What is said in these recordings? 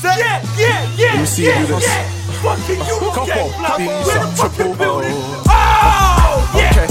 set? Let me see you do this. Fucking you, Couple, these are triple O. Oh, Okay.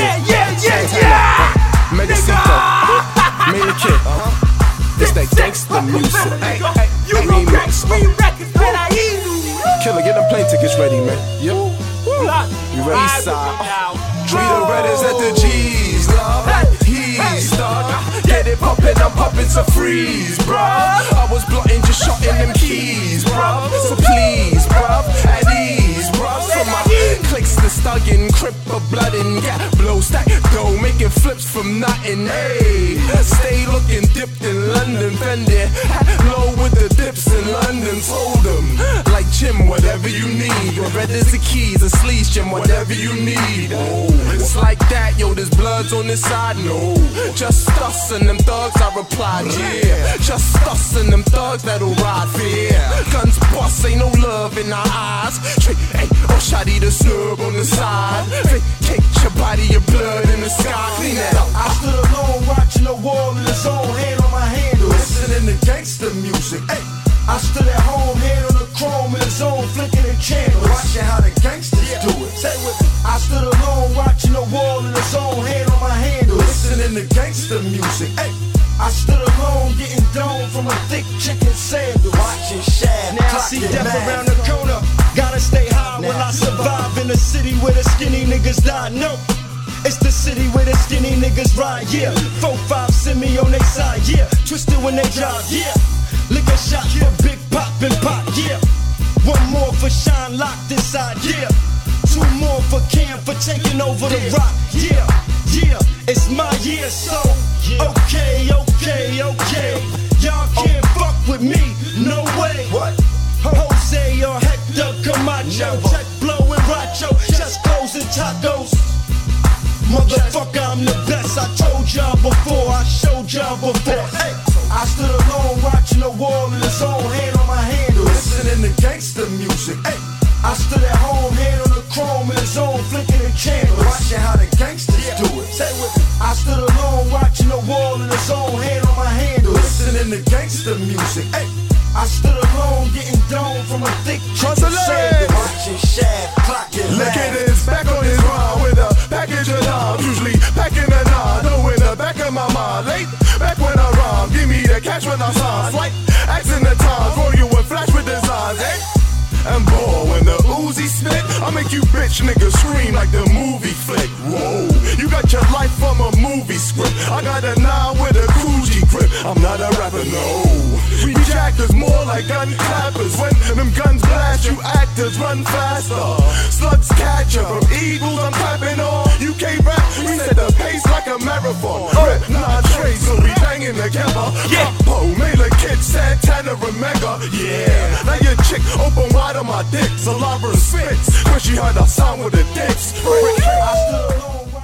Megacito, Made a Kid. This that gangsta music. You gon' crack me records, man, I eat you. Killer, get them plane tickets ready, man. Yep. You ready, East side? Treat the redders at the G's, love. He's stuck. Get it poppin', I'm poppin' to freeze, bruh. I was blotting, just shotting them keys, bruh. So please, bruh, at ease, bruh. From my clicks to stuggin', crip of blood and yeah, blow stack dough, making flips from nothing. Hey, stay looking dipped in London, Fendi. Low with the dips in London, told them like Jim, whatever you need. Your red is the keys, a sleeves, Jim, whatever you need. Oh, it's like that, yo, there's bloods on this side, no. Just us and them thugs, I replied, yeah. Just us and them thugs that'll ride fear. Guns bust, ain't no love in our eyes. Straight, hey, oh, shotty the snub on the side. Vacate your body, your blood in the sky, clean that up. I stood alone watching the wall in the zone, hand on my handle, listening to gangster music. Hey, I stood at home, hand on the chrome in the zone, flicking the channels, watching how the gangsters do it. Say with me. I stood alone watching the wall in the zone, hand on my handle, listening to gangster music. Hey, I stood alone getting domed from a thick chicken sandwich, watching Shad. Now I see death around the corner. Gotta stay high while I survive in a city where the skinny niggas die. No, it's the city where the skinny niggas ride. Yeah, 4-5 send me on they side. Yeah, twisted when they drive. Yeah, liquor shot for Big Pop and Pop. Yeah, one more for Shine locked inside. Yeah, 2 more for Cam for taking over the rock. Yeah, yeah, it's my year, so okay. Y'all can't fuck with me, no way. What? Jose or Hector Camacho, check blow and Racho, chest clothes and tacos. Motherfucker, I'm the best. I told y'all before, I showed y'all before. Hey, I stood alone watching the wall in the zone, hand on my handle, listening to gangster music. Hey, I stood at home, hand on the chrome in the zone, flicking the channels, watching how the gangsters do it. Say with me. I stood alone watching the wall in the zone, hand on my handle, listening to gangster music. Hey, I stood alone getting domed from a thick chicken sandwich, watching Shad clocking. Look at this, back on his rhyme with a package of dimes, usually packing a 9, know in the back of my mind. Late, back when I rhyme, give me the cash when I sign. Slight, accent the times, roll you and flash with designs, eh? And boy, when the Uzi spit, I make you bitch niggas scream like the movie flick. Whoa, you got your life from a movie script. I got a 9 with a Coogee grip. I'm not a rapper, no. We jackers more like gun clappers. When them guns blast, you actors run faster. Slugs catch ya. From Eagles, I'm clapping on. UK rap, we set the pace like a marathon. Rep 9 trays, so we banging together. Capo, Mela Kid, Santana, and Mega. Yeah, now your chick open wide on my dick. Solara spits when she heard I sound with the dicks. I stood alone